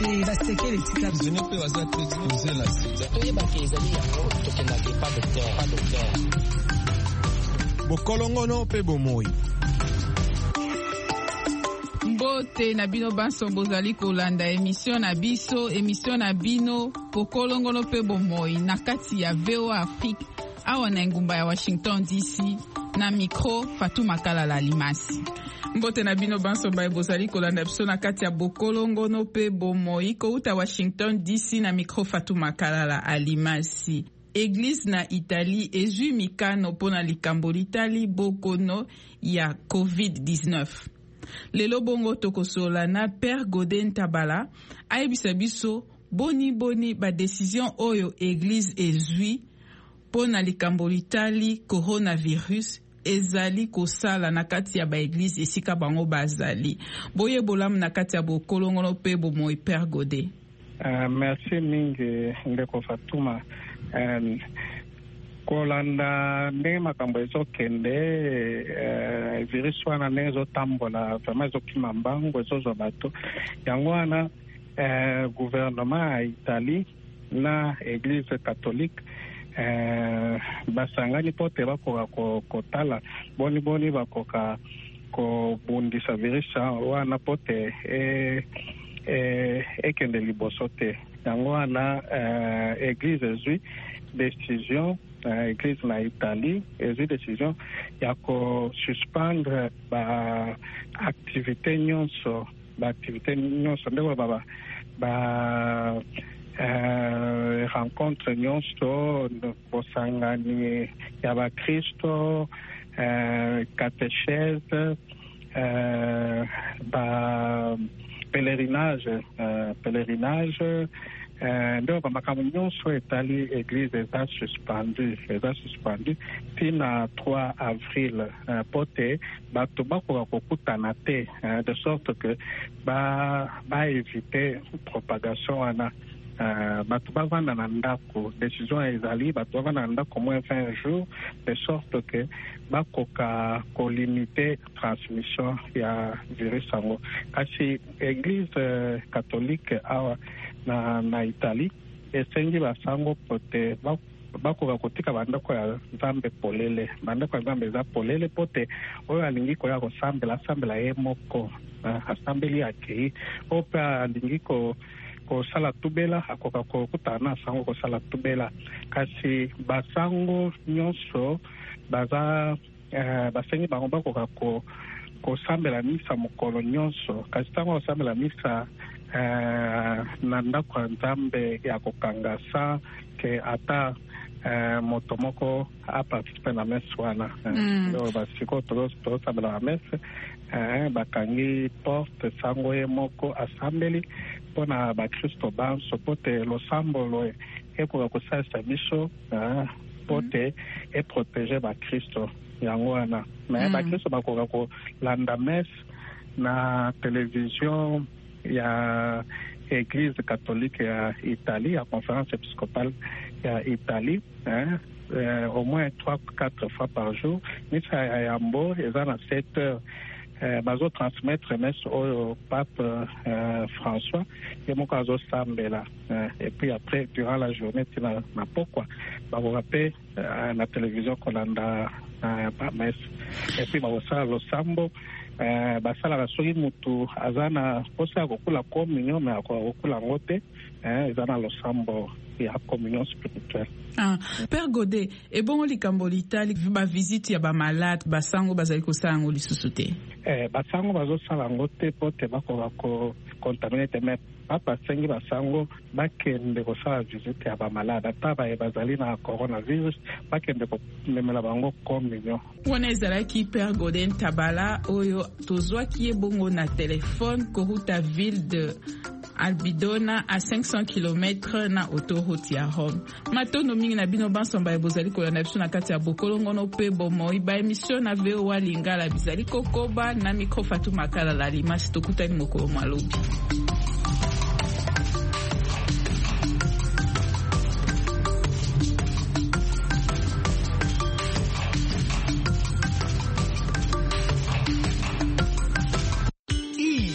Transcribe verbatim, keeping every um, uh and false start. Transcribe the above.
te basekele tika zone pe baza te exposer la sida to yeba ke ezali yango tokenda ke pas docteur pas docteur bokolongono pe bomoi. Mbote na bino banso bozali kolanda emission na biso emission na bino bokolongono pe bomoi na kati ya V O A Afrique awa na ngumba ya Washington D C na micro Fatuma Kalala Limasi. Mbote na bino banso bae bozali kolanda biso na kati ya bokolongono pe bomoi ko uta Washington D C na micro Fatuma Kalala Alimasi. Église na Italie ezwi mikano pona likambo litali bokono ya covid dix-neuf. Lelo bongo tokosola na Père Godin Tabala ayebisa biso boni boni ba décision oyo Église ezwi pona likambo litali coronavirus ezali kosala na kati ya ba Église esika bango bazali. Boye bolam na kati ya bokolongono pe bomoi Père Godin. Uh, merci mingi ndeko Fatuma. Um, kolanda ndenge makambo ezokende uh, virus wana ndenge ezotambola vraiment ezokima mbangu ezozwa bato yango wana uh, gouvernement ya Italie na Église catholique uh, basangani po te bakoka kotala boni boni bakoka kobundisa virus wana po te e, e, ekende liboso te yango wana uh, Église ezwi décision uh, Église na Italie ezwi décision ya ko suspendre ba activité nyonso ba activité nyonso ndeko baba ba uh, rencontre nyonso bosangani ya ba Kristo uh, catéchèse uh, ba pèlerinage uh, pèlerinage Uh, donc makambo nyonso etali Église eza suspendu eza suspendu tina trois avril uh, pote bato bakoka kokutana te uh, de sorte que ba ba éviter propagation wana uh, bato bavanda na ndako décision ezali bato bavanda na ndako moins vingt jours de sorte que bakoka kolimiter transmission ya virus yango kasi Église uh, catholique awa na na Italie esengi basango pote bakoka kotika bandako ya Nzambe polele bandako ya Nzambe eza polele pote oyo alingi koya kosambela asambela ye moko asambeli akei oyo mpe alingi kosala tubela akoka kokutana na sango kosala tubela kasi basango nyonso baza uh, basengi bango bakoka kosambela misa mokolo nyonso kasi ntango kosambela misa Uh, na ndako ya Nzambe ya kokangasa ke ata uh, moto moko aparticipe na messe wana ndio basiko tozosambela na messe uh, bakangi porte sango ye moko asambeli mpona bakristo banso po te losambolo ekoka kosalisa biso uh, po te eprotege bakristo yango wana me bakristo bakoka kolanda messe na télévision ya Église catholique ya Italie, ya conférence épiscopale ya Italie, hein, euh, au moins trois quatre fois par jour. Misa ya Yambo, ils ont à sept heures. Euh, bazo transmettre messe au pape euh, François et mon cas au Sambela euh, et puis après durant la journée tu na na pourquoi ba vous rappelle euh, la télévision kolanda euh, ba messe et puis ba ça lo sambo euh, basala la soki mutu azana posa kokula communion mais akokula ngote hein ezana lo sambo ya communion spirituelle. Ah, Père Godin, et bon likambo litali ba visite ya ba malade basango bazali ko sango lisusu te. Eh basango bazo sala ngote pote bako ko contaminate mais papa sengi basango bakende ko sala visite ya ba malade ata ba bazali na coronavirus bakende ko memela bango communion. Wana ezalaki Père Godin Tabala oyo tozwa ki bongo na téléphone ko ruta ville de Albidona à cinq cents kilomètres na autoroute ya Rome. Matono mingi na bino bansomba ya bozali kolanda biso na kati ya bokolongono pe bomoi ba émission na V O A Lingala bizali kokoba na micro Fatuma Kalala Limasi tokutani mokolo malobi.